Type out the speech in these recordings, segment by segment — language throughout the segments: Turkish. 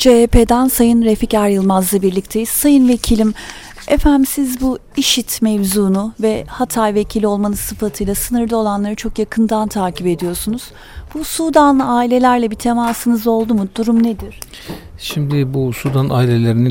CHP'den Sayın Refik Er Yılmaz'la birlikteyiz. Sayın Vekilim, efendim siz bu IŞİD mevzunu ve Hatay vekili olmanız sıfatıyla sınırda olanları çok yakından takip ediyorsunuz. Bu Sudanlı ailelerle bir temasınız oldu mu? Durum nedir? Şimdi bu Sudan ailelerinin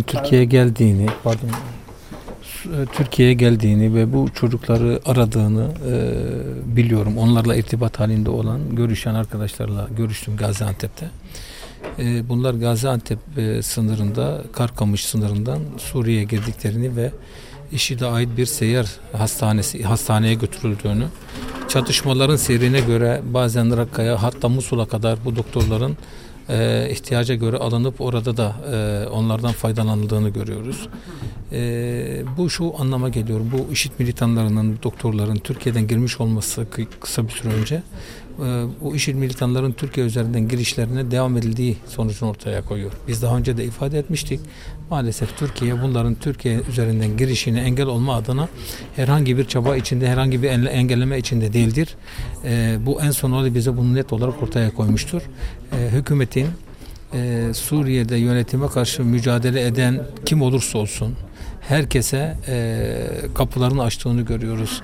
Türkiye'ye geldiğini ve bu çocukları aradığını biliyorum. Onlarla irtibat halinde olan, görüşen arkadaşlarla görüştüm Gaziantep'te. Bunlar Gaziantep sınırında, Karkamış sınırından Suriye'ye girdiklerini ve IŞİD'e ait bir seyyar hastaneye götürüldüğünü, çatışmaların seyrine göre bazen Rakka'ya, hatta Musul'a kadar bu doktorların ihtiyaca göre alınıp orada da onlardan faydalanıldığını görüyoruz. Bu şu anlama geliyor. Bu IŞİD militanlarının, doktorların Türkiye'den girmiş olması kısa bir süre önce bu IŞİD militanların Türkiye üzerinden girişlerine devam edildiği sonucunu ortaya koyuyor. Biz daha önce de ifade etmiştik. Maalesef Türkiye bunların Türkiye üzerinden girişine engel olma adına herhangi bir çaba içinde, herhangi bir engelleme içinde değildir. Bu en son bize bunu net olarak ortaya koymuştur. Hükümetin Suriye'de yönetime karşı mücadele eden kim olursa olsun herkese kapılarını açtığını görüyoruz.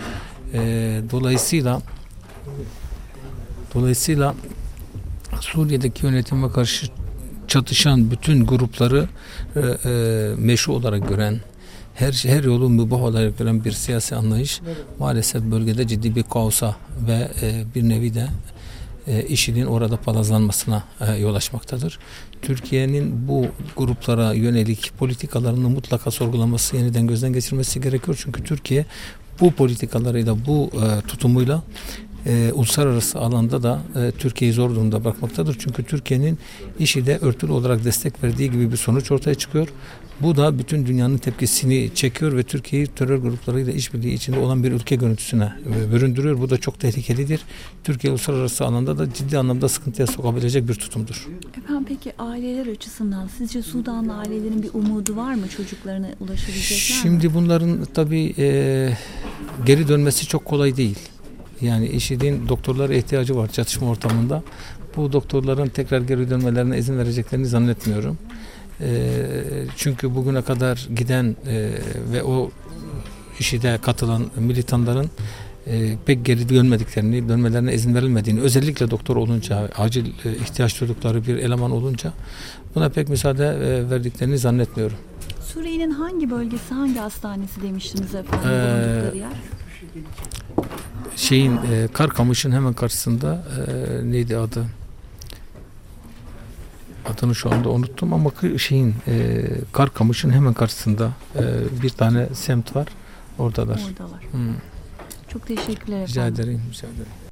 Dolayısıyla Suriye'deki yönetime karşı çatışan bütün grupları meşru olarak gören, her yolu mübah olarak gören bir siyasi anlayış maalesef bölgede ciddi bir kaosa ve bir nevi de IŞİD'in orada palazlanmasına yol açmaktadır. Türkiye'nin bu gruplara yönelik politikalarını mutlaka sorgulaması, yeniden gözden geçirmesi gerekiyor. Çünkü Türkiye bu politikalarıyla, bu tutumuyla uluslararası alanda da Türkiye'yi zor durumda bırakmaktadır. Çünkü Türkiye'nin IŞİD'e örtülü olarak destek verdiği gibi bir sonuç ortaya çıkıyor. Bu da bütün dünyanın tepkisini çekiyor ve Türkiye'yi terör gruplarıyla işbirliği içinde olan bir ülke görüntüsüne büründürüyor. Bu da çok tehlikelidir. Türkiye uluslararası alanda da ciddi anlamda sıkıntıya sokabilecek bir tutumdur. Efendim peki aileler açısından sizce Sudanlı ailelerin bir umudu var mı? Çocuklarına ulaşabilecekler mi? Şimdi bunların tabii geri dönmesi çok kolay değil. Yani IŞİD'in doktorlara ihtiyacı var çatışma ortamında. Bu doktorların tekrar geri dönmelerine izin vereceklerini zannetmiyorum. Çünkü bugüne kadar giden ve o IŞİD'e katılan militanların pek geri dönmelerine izin verilmediğini, özellikle doktor olunca, acil ihtiyaç duydukları bir eleman olunca buna pek müsaade verdiklerini zannetmiyorum. Suriye'nin hangi bölgesi, hangi hastanesi demiştiniz efendim bulundukları yer? Karkamış'ın hemen karşısında neydi adı? Adını şu anda unuttum ama Karkamış'ın hemen karşısında bir tane semt var. Oradalar. Çok teşekkürler efendim. Rica ederim.